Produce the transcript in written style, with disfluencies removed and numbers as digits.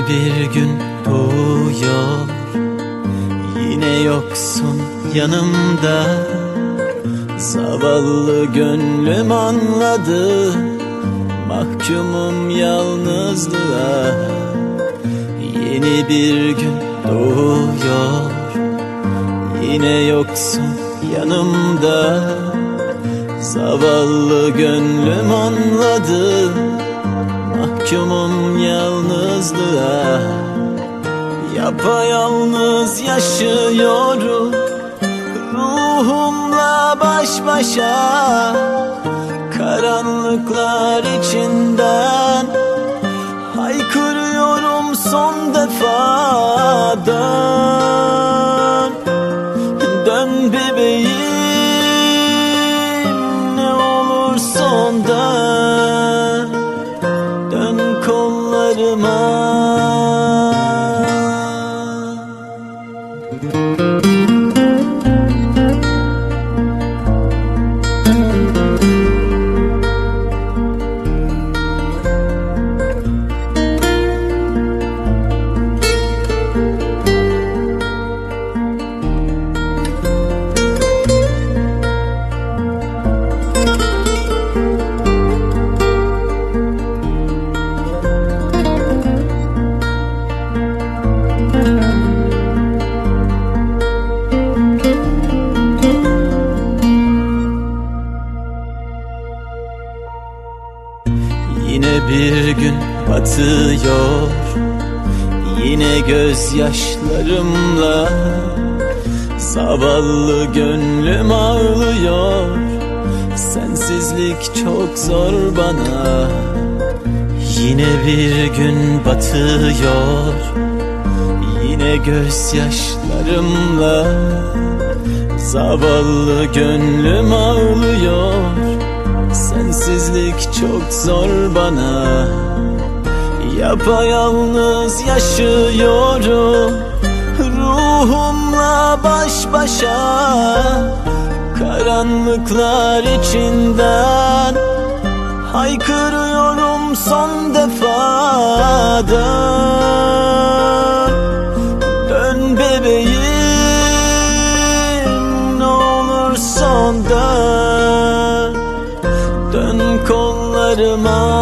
bir gün doğuyor, yine yoksun yanımda. Zavallı gönlüm anladı, mahkumum yalnızlığa. Yeni bir gün doğuyor, yine yoksun yanımda. Zavallı gönlüm anladı, mahkumum yalnızlığa. Yapayalnız yaşıyorum, ruhumla baş başa. Karanlıklar içinden haykırıyorum son defa. Dön, dön bebeğim, ne olursun dön. Dön kollarıma. Yine bir gün batıyor, yine gözyaşlarımla. Zavallı gönlüm ağlıyor, sensizlik çok zor bana. Yine bir gün batıyor, yine gözyaşlarımla. Zavallı gönlüm ağlıyor, sensizlik çok zor bana. Yapayalnız yaşıyorum, ruhumla baş başa. Karanlıklar içinden haykırıyorum son defa. Dön, dön bebeğim, ne olursun dön. Dön kollarıma.